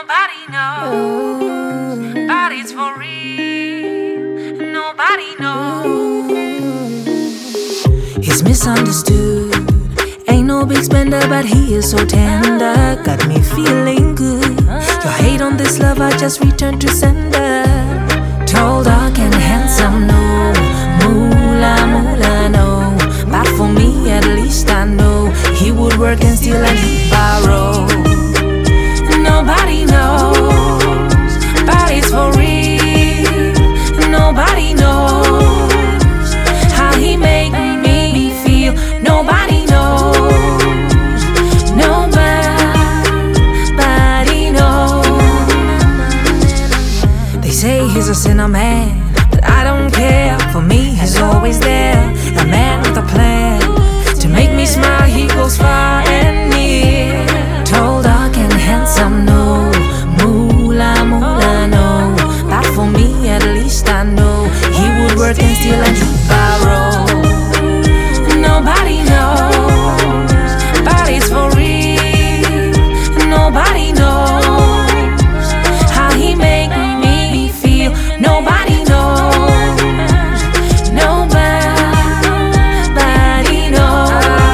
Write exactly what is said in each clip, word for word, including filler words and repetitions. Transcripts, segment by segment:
Nobody knows, but it's for real. Nobody knows. He's misunderstood. Ain't no big spender, but he is so tender. Got me feeling good. Your hate on this love, I just returned to sender. Tall, dark, and handsome, no. Moolah, moolah, no. But for me, at least I know he would work and steal and he'd borrow. Nobody knows, but it's for real. Nobody knows how he make me feel. Nobody knows. Nobody knows. They say he's a sinner man, but I don't care. For me, he's always there. A man with a plan to make me smile. He goes far and near. Tall, dark, and handsome, no. Moolah, moolah, no. But for me, at least I know he would work and steal and he'd borrow. Nobody knows, but it's for real. Nobody knows how he make me feel. Nobody knows. Nobody knows.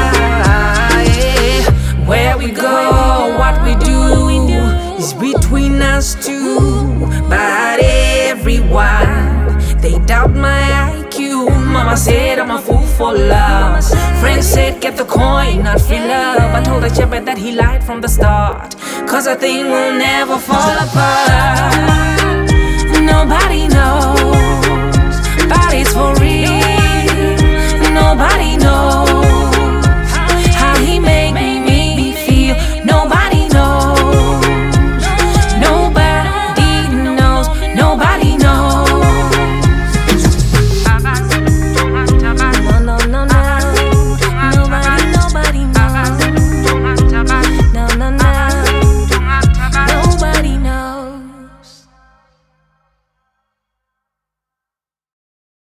Where we go, what we do is between us two. But everyone, they doubt my I Q. Mama said I'm a fool for love. Friends said get the coin, not free love. I told the shepherd that he lied from the start, cause a thing will never fall apart. Nobody knows, but it's for real. Nobody knows.